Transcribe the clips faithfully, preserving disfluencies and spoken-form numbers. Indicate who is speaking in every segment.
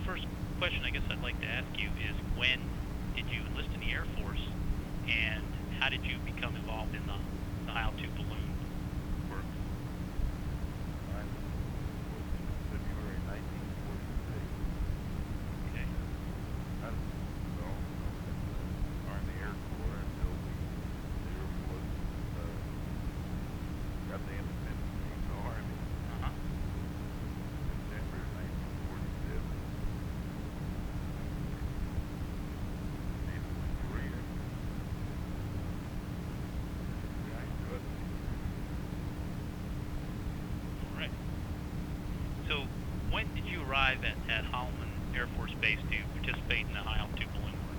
Speaker 1: first question I guess I'd like to ask you is when did you enlist in the Air Force, and how did you become involved in the, the I L two balloon work?
Speaker 2: I was in February nineteen forty-six.
Speaker 1: Okay.
Speaker 2: I was well, Army Air Corps until we, the Air Force, uh, got the independence from the Army.
Speaker 1: Uh-huh.
Speaker 2: September nineteen forty-seven. Needed a career. I enjoyed it.
Speaker 1: All right. So when did you arrive at, at Holloman Air Force Base to participate in the I L two balloon work?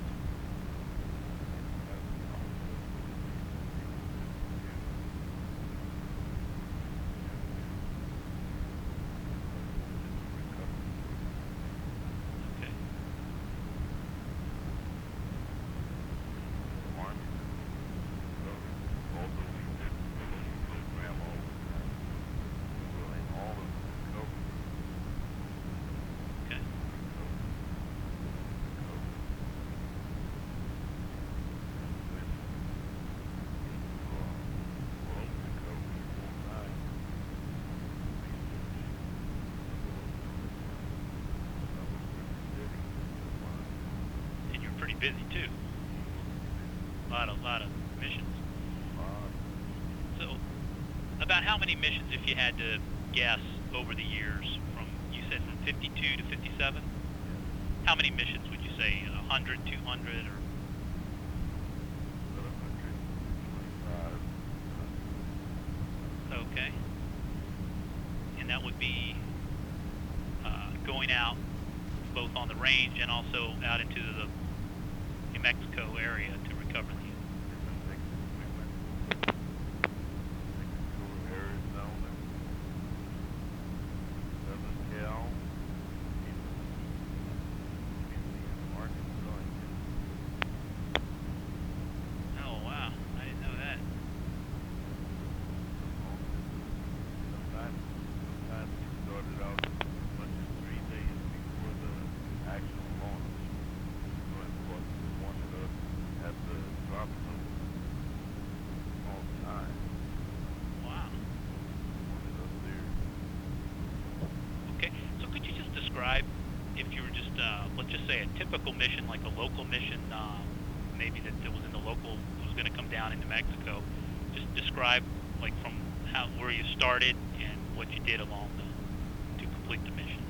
Speaker 1: Okay. Okay. And you're pretty busy too. A lot of lot of missions. So, about how many missions, if you had to guess, over the years, from, you said from fifty-two to fifty-seven? How many missions would you say? one hundred, two hundred, or? Okay. And that would be uh, going out both on the range and also out into the New Mexico area to recover the Oh, wow. I didn't know that.
Speaker 2: Sometimes we started out as much as three days before the actual launch. So of course they wanted us at the drop zone on time.
Speaker 1: Wow.
Speaker 2: Wanted us there.
Speaker 1: Okay. So could you just describe, if you were just, uh, let's just say a typical mission, like a local mission, uh, maybe that, that was in the local, was going to come down into Mexico, just describe, like, from how, where you started and what you did along the, to complete the mission.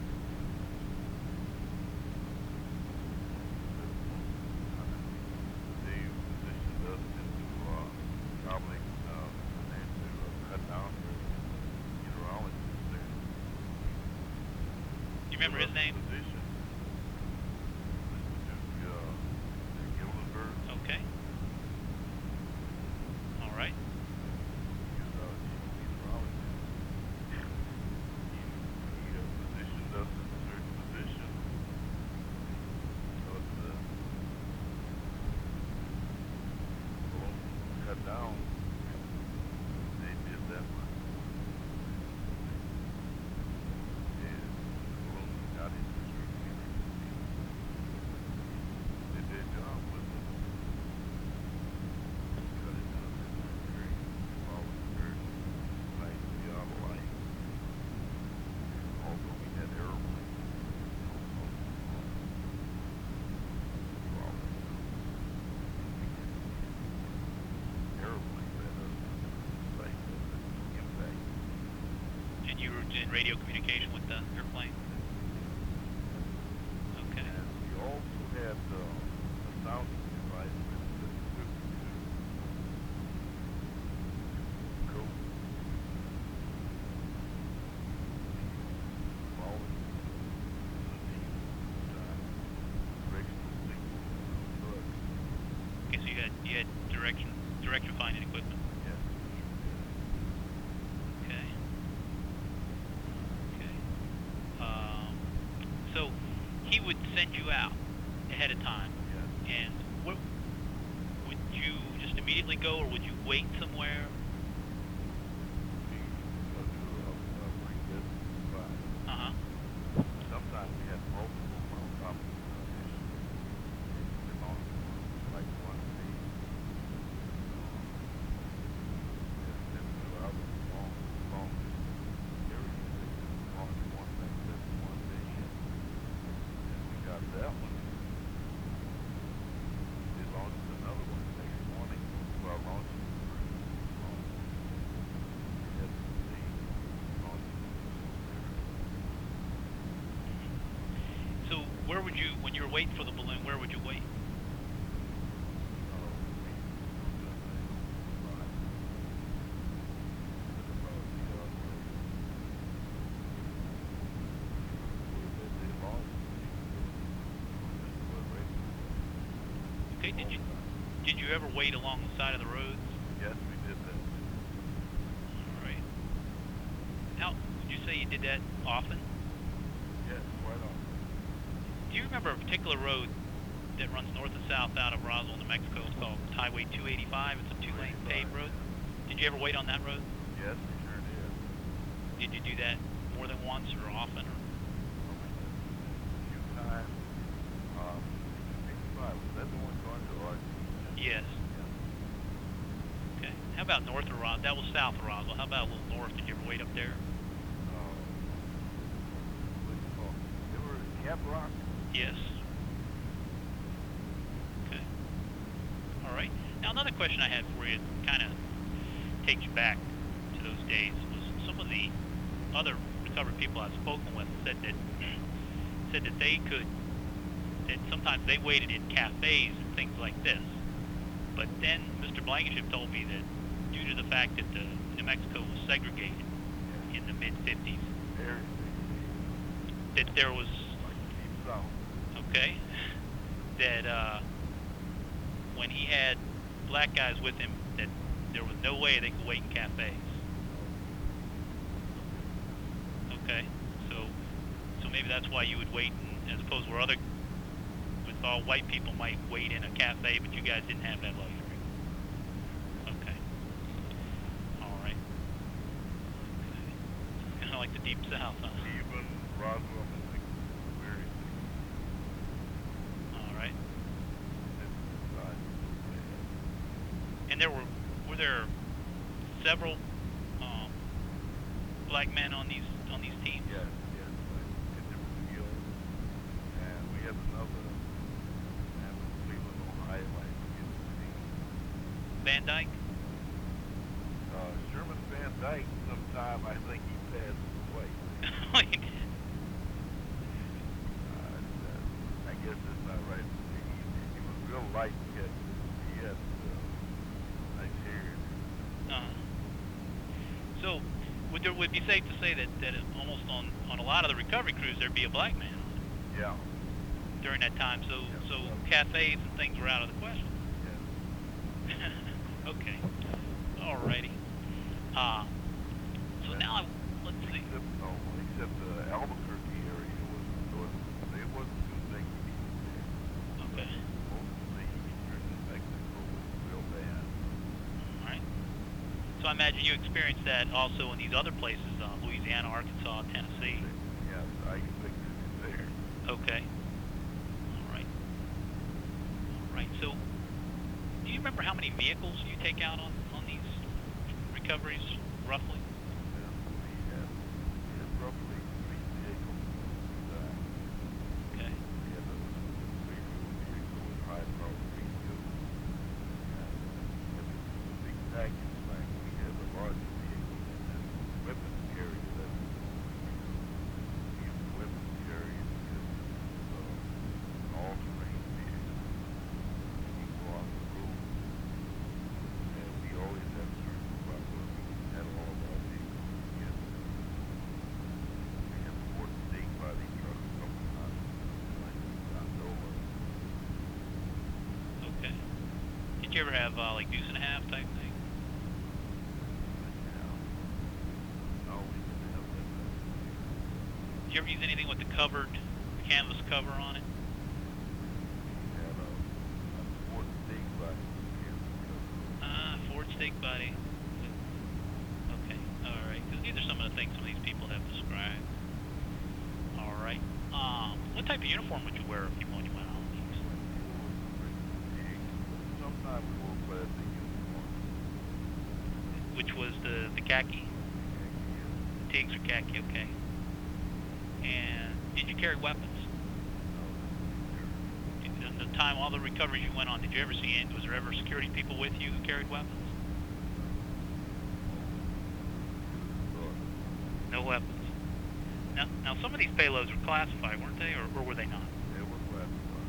Speaker 2: They positioned us into uh, traveling uh, and to uh, cut down the meteorologist there.
Speaker 1: Do you remember his name?
Speaker 2: Position. Mister Duke uh, Gildenberg.
Speaker 1: Okay. All right.
Speaker 2: He was our chief meteorologist. He, he uh, positioned us in a certain position. Because the balloon cut down, they did that much. And the balloon got into a certain area. They did their job with it. Cut it down to that area. Followed the very nice geolite. Although we had airplanes. Airplane let us like the impact.
Speaker 1: And you were in radio communication with the airplane? Okay.
Speaker 2: And we also had uh, a sounding device that took to code falling directional signal.
Speaker 1: Okay, so you had, you had direction, direction finding equipment?
Speaker 2: Yes.
Speaker 1: Okay. Okay. Um, so he would send you out ahead of time,
Speaker 2: Yes.
Speaker 1: and what would you just immediately go, or would you wait somewhere?
Speaker 2: We uh, do a, a pre-business flight.
Speaker 1: Uh huh.
Speaker 2: Sometimes we had multiple mountains.
Speaker 1: to wait for the balloon, where would you wait?
Speaker 2: Oh, we do the thing on the spot. About the other way. Where they lost it. This was right.
Speaker 1: Okay, did you
Speaker 2: All time.
Speaker 1: did you ever wait along the side of the roads?
Speaker 2: Yes, we did that.
Speaker 1: All right. How would you say you did that often?
Speaker 2: Yes, quite often.
Speaker 1: Do you remember a particular road that runs north and south out of Roswell, New Mexico? It's called Highway two eighty-five. It's a two-lane paved road. Did you ever wait on that road?
Speaker 2: Yes, we sure did.
Speaker 1: Did you do that more than once or often? Or?
Speaker 2: A few times. Um, eighty-five, was that the one going to Arch?
Speaker 1: Yes.
Speaker 2: Yeah.
Speaker 1: Okay. How about north of Roswell? That was south of Roswell. How about a little north? Did you ever wait up there?
Speaker 2: Um, what's it called? They were in Cap Rock.
Speaker 1: Yes. Okay. All right. Now another question I had for you, kind of takes you back to those days, was some of the other recovered people I've spoken with said that said that they could that sometimes they waited in cafes and things like this. But then Mister Blankenship told me that due to the fact that the New Mexico was segregated in the mid fifties,
Speaker 2: Very big.
Speaker 1: that there was
Speaker 2: Like Deep South.
Speaker 1: okay, that uh, when he had black guys with him, that there was no way they could wait in cafes. Okay, so so maybe that's why you would wait, in, as opposed where other with all white people might wait in a cafe, but you guys didn't have that luxury. Okay, all right. Okay. Kind of like the Deep South, huh?
Speaker 2: Even Roswell, Mississippi, very big.
Speaker 1: All right.
Speaker 2: Different size.
Speaker 1: And there were were there several um, black men on these on these teams?
Speaker 2: Yes, yes, like in different fields. And we had another man from Cleveland, Ohio, I forget his name.
Speaker 1: Van Dyke.
Speaker 2: Uh, Sherman Van Dyke, sometime I think he passed away.
Speaker 1: Oh, you did.
Speaker 2: Uh, uh, I guess that's not right. He, he was real light. He had, he had uh, nice hair.
Speaker 1: Uh, so, would there would be safe to say that that it, almost on on a lot of the recovery crews there'd be a black man on it
Speaker 2: Yeah.
Speaker 1: during that time. So
Speaker 2: Yeah.
Speaker 1: so cafes and things were out of the question.
Speaker 2: Yes.
Speaker 1: Okay. Alrighty. Uh, so now let's see.
Speaker 2: Except, no, except the Albuquerque area was, was it wasn't too segregated there.
Speaker 1: Okay.
Speaker 2: Most of the eastern New Mexico was real bad.
Speaker 1: All right. So I imagine you experienced that also in these other places, uh, Louisiana, Arkansas, Tennessee.
Speaker 2: Yes, I expected it there.
Speaker 1: Okay. All right. All right. So, do you remember how many vehicles you take out on, on these recoveries, roughly?
Speaker 2: Yes, we had, we had roughly three vehicles most of the time.
Speaker 1: Okay.
Speaker 2: We had a three-wheel vehicle with high-power radios. And if it was a big package thing, we had a larger vehicle and then weapons carrier that was we used the weapons carrier because it was uh, an all-terrain vehicle. You go off the road. And we always had certain proper, we had all of our vehicles together. We had Ford State body truck a couple times, like Gondola.
Speaker 1: Okay. Did you ever have uh, like deuce and a half type thing?
Speaker 2: Yeah. No, we didn't have that.
Speaker 1: Did you ever use anything with the covered canvas cover on it?
Speaker 2: We had a, a Ford State body truck.
Speaker 1: Ah, Ford stake body. Okay. All right. Because these are some of the things some of these people have described. All right. Um, what type of uniform would you wear if you when you went out on these?
Speaker 2: Sometimes we wore plastic uniform.
Speaker 1: Which was the the khaki, the Tigs or khaki? Okay. And did you carry weapons? Did, the time all the recoveries you went on, did you ever see any, was there ever security people with you who carried weapons? No weapons. Now, now some of these payloads were classified, weren't they, or, or were they not?
Speaker 2: They were classified.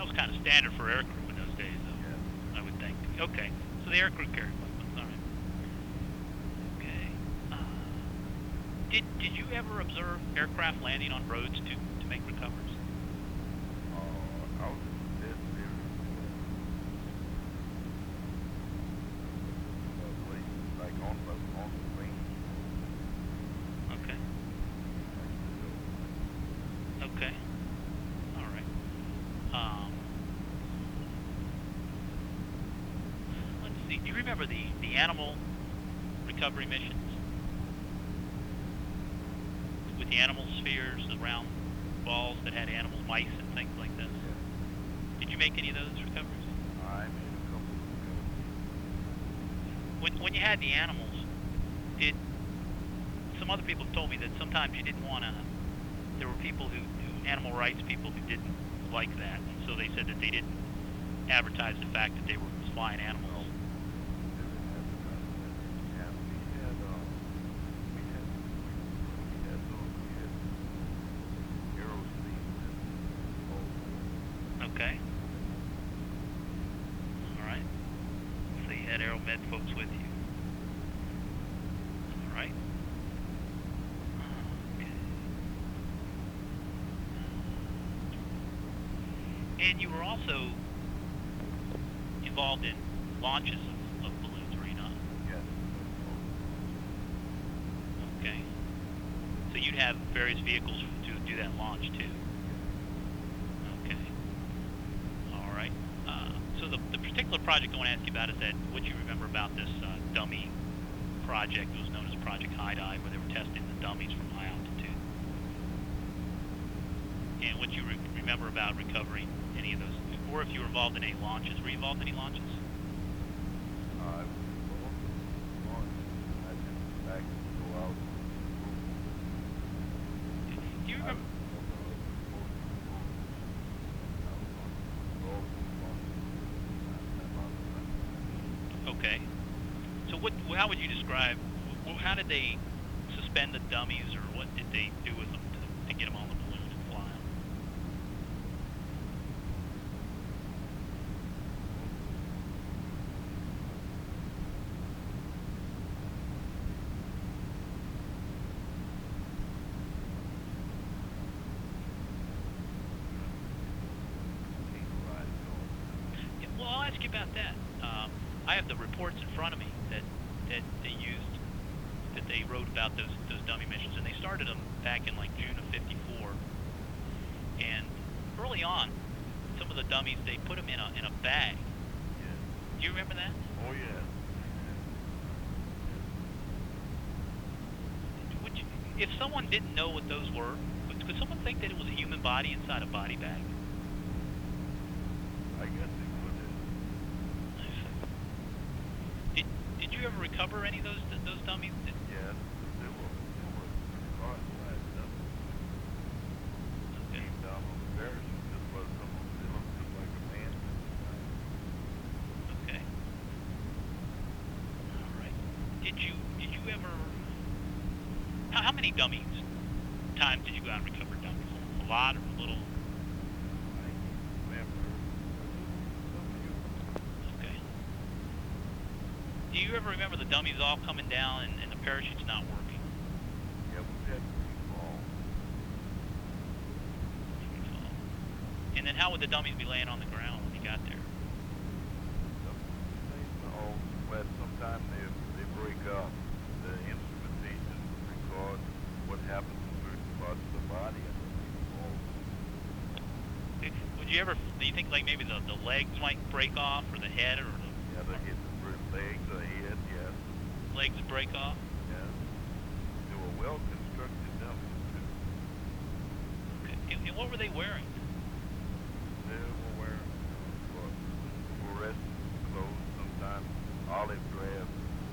Speaker 1: That was kind of standard for aircrew in those days, though.
Speaker 2: Yeah.
Speaker 1: I would think. Okay, so the aircrew carried weapons. All right. Okay. Uh, did did you ever observe aircraft landing on roads to to make recovers?
Speaker 2: Uh, I was in the dead series. Uh, place, like on the, on the range.
Speaker 1: Okay. Okay. All right. Um, let's see. Do you remember the the animal recovery missions with the animal spheres, the round balls that had animals, mice, and things like this?
Speaker 2: Yeah.
Speaker 1: Did you make any of those recoveries?
Speaker 2: I made a couple of recoveries.
Speaker 1: When when you had the animals, did some other people told me that sometimes you didn't want to. There were people who, who, animal rights people who didn't like that, and so they said that they didn't advertise the fact that they were flying animals. Okay. All right. So you had AeroMed folks with you. All right. Okay. And you were also involved in launches of, of balloons, were you not?
Speaker 2: Yes.
Speaker 1: Okay. So you'd have various vehicles to do that launch too. Okay. All right. Uh, so the, the particular project I want to ask you about is that what you remember about this uh, dummy project. It was known as Project High Dive, where they were testing the dummies from high altitude. And what you re- remember about recovering any of those, or if you were involved in any launches. Were you involved in any launches?
Speaker 2: I was involved in launch. I didn't actually go out.
Speaker 1: Do you remember? Okay. So what? How would you describe? How did they suspend the dummies, or what did they do with them to, to get them on the balloon and fly them? Yeah, well, I'll ask you about that. Um, I have the reports in front of me that that they used, that they wrote about those those dummy missions, and they started them back in like June of fifty-four. And early on, some of the dummies, they put them in a in a bag.
Speaker 2: Yeah.
Speaker 1: Do you remember that?
Speaker 2: Oh yeah.
Speaker 1: Would you, if someone didn't know what those were, could, could someone think that it was a human body inside a body bag?
Speaker 2: I guess they could have.
Speaker 1: I see. Did Did you ever recover any of those those dummies? Did,
Speaker 2: Yes, they were, they were pretty hard to last up.
Speaker 1: okay.
Speaker 2: Came down on the parachute, just was some of them, they looked just like a man.
Speaker 1: Okay. All right. Did you Did you ever? How, how many dummies times did you go out and recover dummies? A lot or a little?
Speaker 2: I remember.
Speaker 1: Okay. Do you ever remember the dummies all coming down and, and the parachute's not working?
Speaker 2: Yeah, we had free fall.
Speaker 1: And then how would the dummies be laying on the ground when you got there?
Speaker 2: Oh, well, sometimes they, they break up. The instrumentation records what happens to certain parts of the body and they fall.
Speaker 1: Would you ever, do you think like maybe the, the legs might break off, or the head, or the
Speaker 2: Yeah, they hit the first legs or head, yes,
Speaker 1: legs break off?
Speaker 2: yes. They were well constructed dummies too.
Speaker 1: Okay. And, and what were they wearing?
Speaker 2: They were wearing uh, fluorescent clothes, sometimes olive drab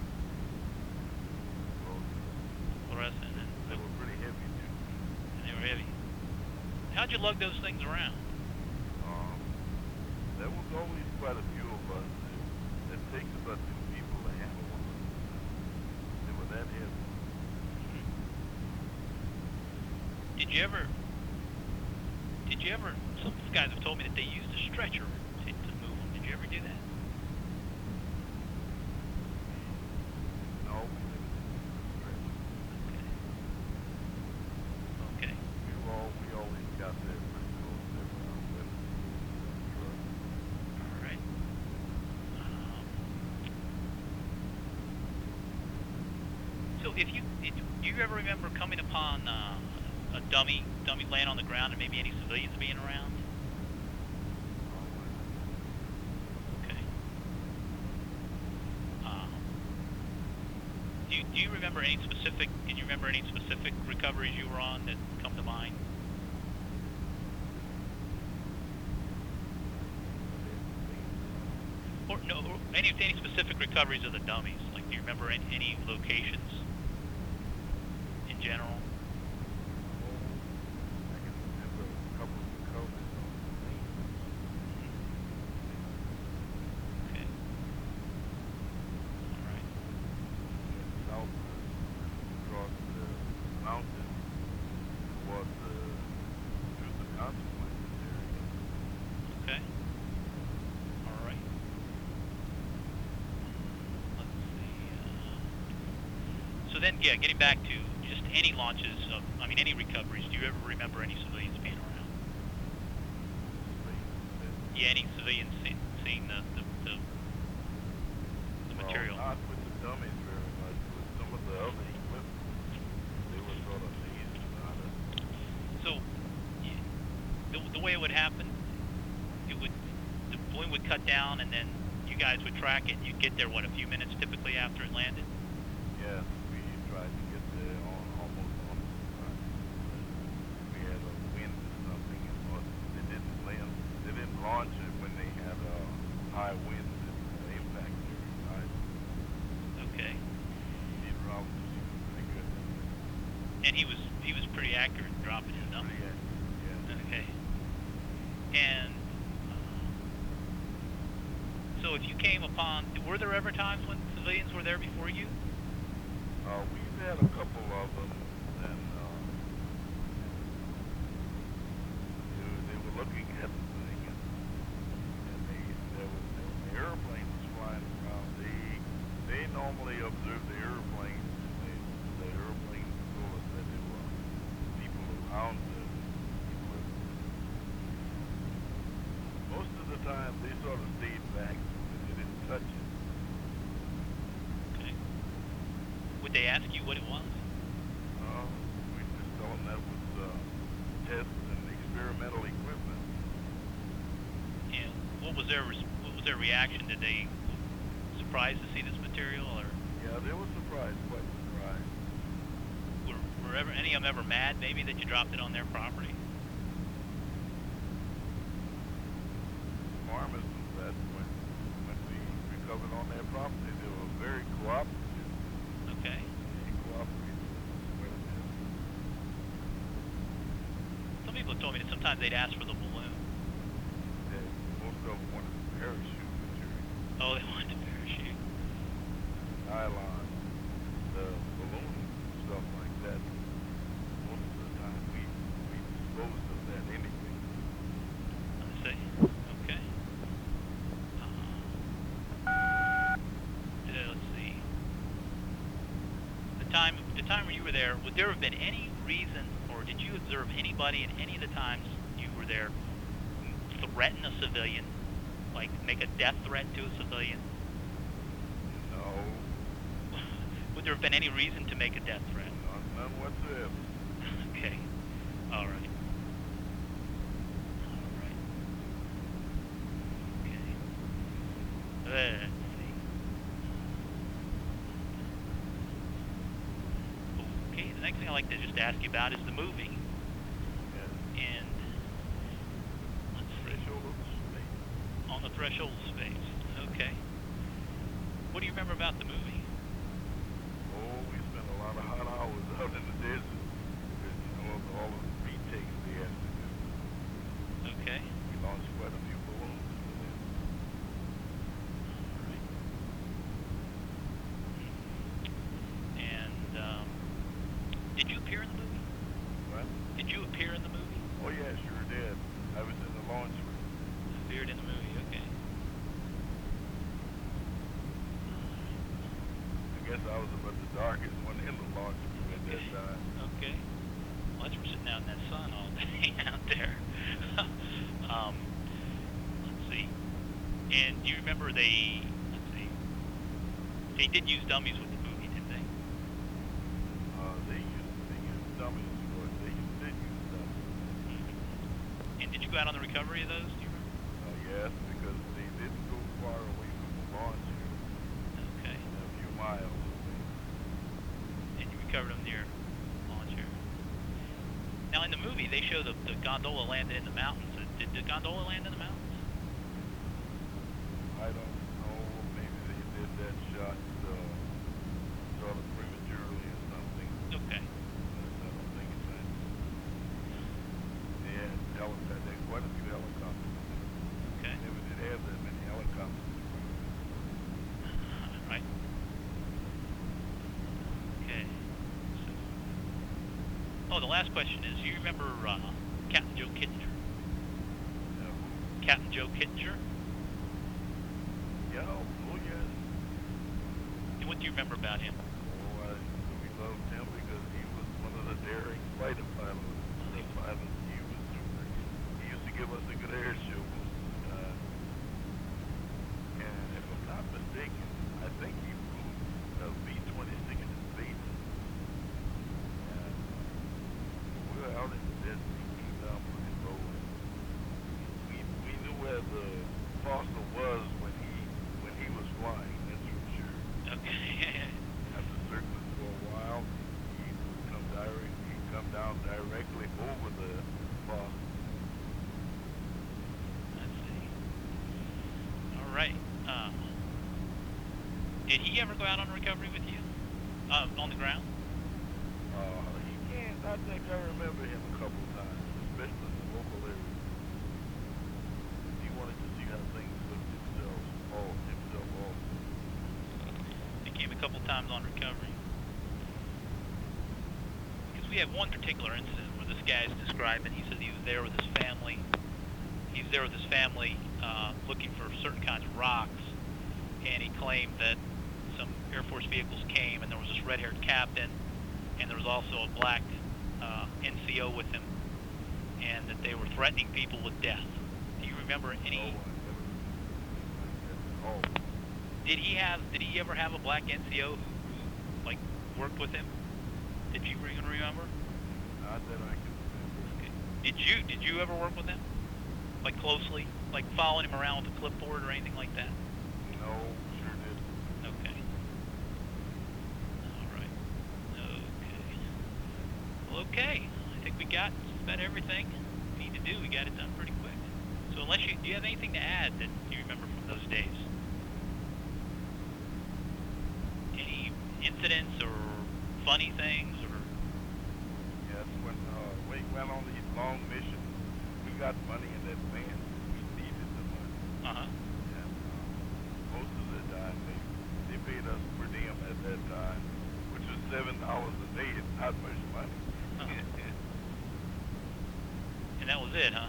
Speaker 2: clothes.
Speaker 1: Fluorescent, and,
Speaker 2: They were pretty heavy too.
Speaker 1: and they were heavy. How'd you lug those things around?
Speaker 2: Um, there was always quite a few of us. It, it takes about two people to handle one. They were that heavy.
Speaker 1: Did you ever, did you ever some guys have told me that they used a stretcher to, to move them. Did you ever do that?
Speaker 2: No, we didn't stretch.
Speaker 1: Okay. Okay.
Speaker 2: We all we always got there pretty close to around with the truck.
Speaker 1: All right. Um, so if you if, do you ever remember coming upon uh, a dummy dummy laying on the ground and maybe any civilians being around? Okay. Um, do you, do you remember any specific? Can you remember any specific recoveries you were on that come to mind? Or no, or any any specific recoveries of the dummies? Like, do you remember any, any locations in general?
Speaker 2: I can remember a couple of recoveries on the plane.
Speaker 1: Okay. All right.
Speaker 2: South across the mountain towards the through the consequences area.
Speaker 1: Okay. All right. Let's see. Uh, so then, yeah, getting back to just any launches of, I mean, any recoveries. Do you ever remember any civilians being around? Yeah, any civilians see, seeing the the, the, the
Speaker 2: Well,
Speaker 1: material.
Speaker 2: not with the dummies very much. With some of the other equipment, they were sort of amazed about it.
Speaker 1: So, y- the, the way it would happen, it would, the balloon would cut down, and then you guys would track it. You'd get there, what, a few minutes typically after it landed?
Speaker 2: Yes, we tried to get there on almost on the spot. We had a wind or something, and but they didn't land. They didn't launch it when they had uh, high winds and uh, impact very high.
Speaker 1: Okay.
Speaker 2: He dropped the shoot pretty good.
Speaker 1: And he was he was pretty accurate in dropping his number.
Speaker 2: Pretty accurate, yeah.
Speaker 1: Okay. And uh, so if you came upon, were there ever times when civilians were there before you?
Speaker 2: Uh, we've had a couple of them, and uh, they, were- they were looking at the thing, and, and they, there was, there was the airplane was flying around. They they normally observe the airplanes, and they, the airplane told us that there were people around the equipment. Most of the time, they sort of stayed back, and they didn't touch it.
Speaker 1: Okay. Would they ask you what it was?
Speaker 2: Uh, we just tell them that was uh, test and experimental equipment.
Speaker 1: And what was their res- what was their reaction? Did they surprised to see this material, or
Speaker 2: Yeah, they were surprised, quite surprised.
Speaker 1: were, were ever any of them ever mad maybe that you dropped it on their property?
Speaker 2: Farmers knew that when, when we recovered on their property, they were very cooperative.
Speaker 1: Okay.
Speaker 2: They cooperated with us quite a bit.
Speaker 1: Some people have told me that sometimes they'd ask for the balloon.
Speaker 2: They, most of them wanted the parachute material,
Speaker 1: Oh, they wanted to parachute.
Speaker 2: nylon, the balloon, stuff like that. Most of the time, we, we disposed of that anyway.
Speaker 1: I see. Okay. Uh, uh, let's see. The time, the time when you were there, would there have been any reason, or did you observe anybody at any of the times you were there threaten a civilian, like make a death threat to a civilian?
Speaker 2: No,
Speaker 1: Would there have been any reason to make a death threat?
Speaker 2: none, none whatsoever.
Speaker 1: Okay. All right. All right. Okay. Let's see. Okay. The next thing I'd like to just ask you about is the movie.
Speaker 2: Yeah.
Speaker 1: And let's see.
Speaker 2: Threshold of the space.
Speaker 1: On the Threshold of Space. Okay. What do you remember about the movie?
Speaker 2: Oh, we spent a lot of hot hours out in the desert with, you know, all of the retakes we had to do.
Speaker 1: Okay.
Speaker 2: We launched quite a few balloons for them.
Speaker 1: All right. And um, did you appear in the movie?
Speaker 2: What?
Speaker 1: Did you appear in the movie?
Speaker 2: Oh, yeah, sure did. I was in I was about the darkest one in the launch crew at that time.
Speaker 1: Okay. Well, that's for sitting out in that sun all day out there. um, let's see. And do you remember they, let's see, they did use dummies with the movie, didn't they?
Speaker 2: Uh, they used they used dummies for it. They used, did use dummies.
Speaker 1: Mm-hmm. And did you go out on the recovery of those? Do you remember?
Speaker 2: Uh, yes, because they didn't go far away from the launch here.
Speaker 1: Okay.
Speaker 2: A few miles away.
Speaker 1: And you recovered them near launch area. Now in the movie, they show the, the gondola landed in the mountains. Did the gondola land in the mountains?
Speaker 2: I don't know. Maybe they did that shot uh, sort of prematurely or something.
Speaker 1: Okay.
Speaker 2: But I don't think it's that. They had helicopters. They had quite a few helicopters.
Speaker 1: Okay.
Speaker 2: Never did have that many helicopters.
Speaker 1: Right. Okay. So, oh, the last question is, you remember uh, Captain Joe Kittinger?
Speaker 2: Yeah.
Speaker 1: Captain Joe Kittinger?
Speaker 2: Yeah. Oh, yes.
Speaker 1: And what do you remember about him?
Speaker 2: Oh, I, we loved him because he was one of the daring fighter pilots. The pilots. He was super. He used to give us a good air show most of the time. And if I'm not mistaken, I think he flew a B twenty-six in space. And we were out in the desert. He came down pretty low. And we we knew where the fossil was when he when he was flying. That's for sure.
Speaker 1: Okay.
Speaker 2: After circling for a while, he would come direct. He'd come down directly over the fossil.
Speaker 1: Let's see. All right. Uh, did he ever go out on recovery with you? Uh, on the ground?
Speaker 2: Uh, he can't. I think I remember him a couple times, especially in the local area. He wanted to see how things looked himself, all himself also.
Speaker 1: He came a couple times on recovery. Because we had one particular incident where this guy's describing, he said he was there with his family. He was there with his family uh, looking for certain kinds of rocks, and he claimed that some Air Force vehicles came, and there was this red-haired captain, and there was also a black uh, N C O with him, and that they were threatening people with death. Do you remember any?
Speaker 2: No one ever like that at all.
Speaker 1: Did he have? Did he ever have a black N C O who, who like worked with him? Did you even remember?
Speaker 2: Not that I can remember.
Speaker 1: Okay. Did you? Did you ever work with him? Like closely, like following him around with a clipboard or anything like that?
Speaker 2: No, sure didn't.
Speaker 1: Okay. All right. Okay. Well, okay. I think we got just about everything we need to do. We got it done pretty quick. So unless you, do you have anything to add that you remember from those days? Any incidents or funny things or?
Speaker 2: Yes, when uh, we went on these long missions, we got money in advance. We needed the money.
Speaker 1: Uh-huh.
Speaker 2: And uh, most of the time, they, they paid us per diem at that time, which was seven dollars a day. It's not much money.
Speaker 1: Uh-huh. And that was it, huh?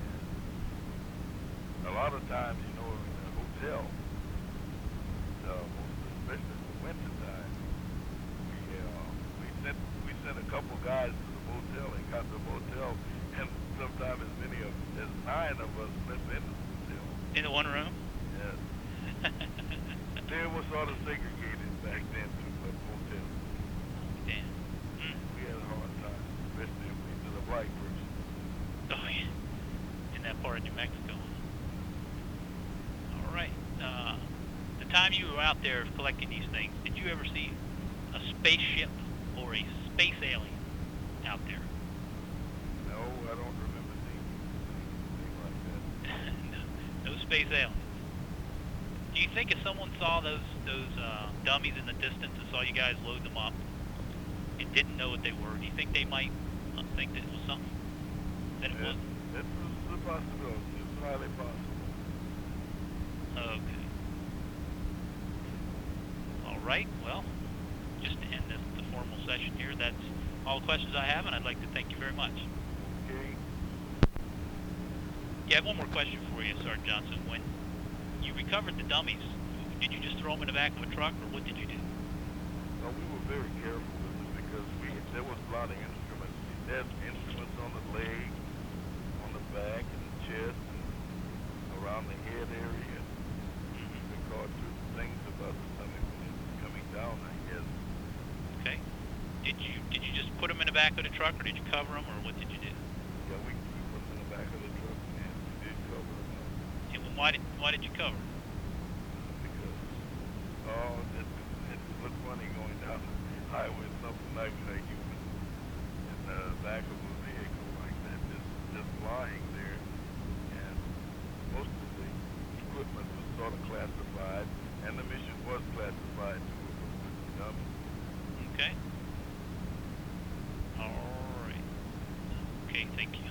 Speaker 2: A lot of times, you know, in a hotel, uh, most especially in the winter time, we uh, we sent we sent a couple guys to the motel and got the motel, and sometimes as many of as nine of us slept in the motel.
Speaker 1: In the one room?
Speaker 2: Yes, they were sort of segregated back then to the motel.
Speaker 1: Damn. Mm.
Speaker 2: We had a hard time, especially if we to the black person.
Speaker 1: Oh, yeah. In that part of New Mexico. All right. Uh, the time you were out there collecting these things, did you ever see a spaceship or a space alien out there?
Speaker 2: No, I don't remember seeing anything like that.
Speaker 1: no, no space aliens. Do you think if someone saw those those uh, dummies in the distance and saw you guys load them up and didn't know what they were, do you think they might uh, think that it was something that it
Speaker 2: Yeah,
Speaker 1: wasn't?
Speaker 2: that's a, a possibility. It's highly possible.
Speaker 1: Okay. All right. Well, just to end this, the formal session here, that's all the questions I have, and I'd like to thank you very much.
Speaker 2: Okay.
Speaker 1: Yeah, I have one more question for you, Sergeant Johnson. When you recovered the dummies, did you just throw them in the back of a truck, or what did you do?
Speaker 2: No, we were very careful with it because we there was a lot of instruments. There's instruments on the leg, on the back, and the chest, and around the head area.
Speaker 1: Mm-hmm.
Speaker 2: Record to things about the stomach when it's coming down, I guess.
Speaker 1: Okay. Did you did you just put them in the back of the truck, or did you cover them, or what did you do?
Speaker 2: Yeah, we, we put them in the back of the truck and we did cover them up
Speaker 1: And well, why did why did you cover 'em?
Speaker 2: because, oh, it, it looked funny going down the highway, something like that, you was in the back of a vehicle like that, just, just lying there. And most of the equipment was sort of classified, and the mission was classified too, it was with the dummy.
Speaker 1: Okay. All right. Okay. Thank you.